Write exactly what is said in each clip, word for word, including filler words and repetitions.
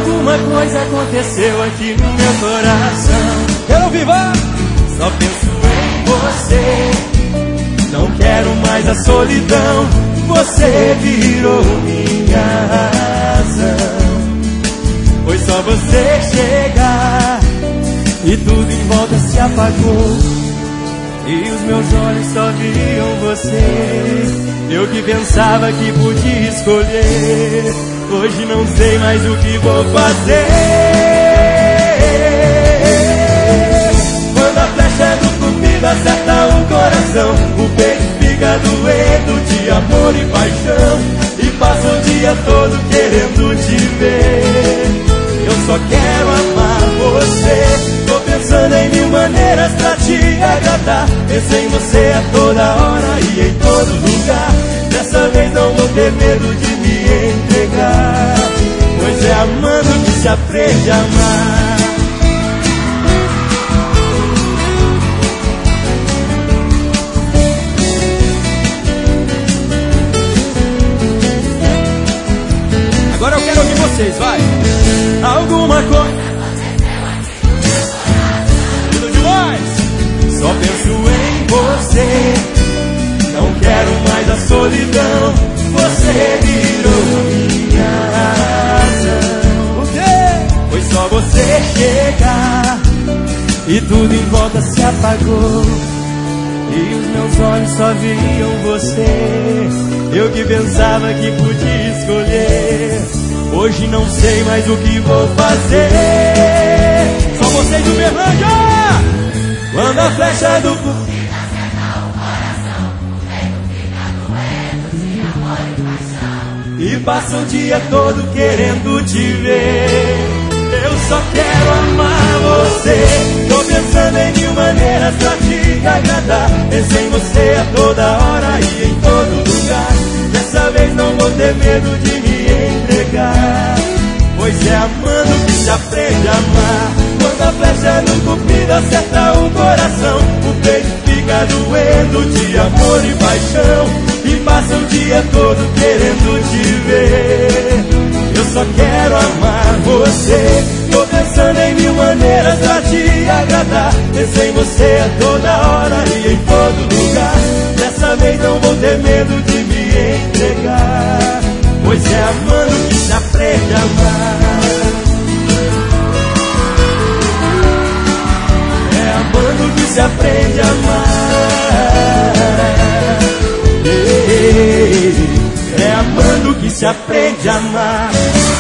Alguma coisa aconteceu aqui no meu coração. Quero ouvir, vai! Só penso em você. Não quero mais a solidão. Você virou minha razão. Foi só você chegar e tudo em volta se apagou. E os meus olhos só viam você. Eu que pensava que podia escolher, hoje não sei mais o que vou fazer. Quando a flecha do cupido acerta o coração, o peito fica doendo de amor e paixão. E passo o dia todo querendo te ver. Eu só quero amar você. Tô pensando em mil maneiras pra te agradar. Penso em você a toda hora e em todo lugar. Dessa vez não vou ter medo de me entregar, pois é amando que se aprende a amar. Agora eu quero ouvir vocês, vai! Alguma coisa tudo demais. Só penso em você. Não quero mais a solidão. Você virou minha razão. O quê? Foi só você chegar e tudo em volta se apagou. E os meus olhos só viam você. Eu que pensava que podia escolher, hoje não sei mais o que vou fazer. Só vocês do Berlândia! Quando a flecha do cupido e passa o dia todo querendo te ver. Eu só quero amar você. Tô pensando em mil maneiras pra te agradar. Penso em você a toda hora e em todo lugar. Dessa vez não vou ter medo de me entregar, pois é amando que se aprende a amar. Quando a flecha do cupido acerta o coração, o peito fica doendo de amor e paixão. E passa o dia todo querendo te ver. Eu só quero amar você. Tô pensando em mil maneiras pra te agradar. Penso em você a toda hora e em todo lugar. Dessa vez não vou ter medo de me entregar, pois é amando que se aprende a amar. É amando que se aprende a amar. É amando que se aprende a amar.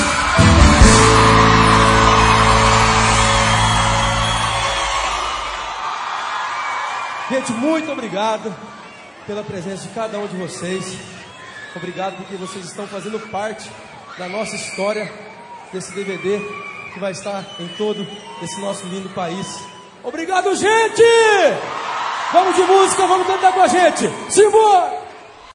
Gente, muito obrigado pela presença de cada um de vocês. Obrigado porque vocês estão fazendo parte da nossa história, desse D V D que vai estar em todo esse nosso lindo país. Obrigado, gente! Vamos de música, vamos cantar com a gente. Simbora!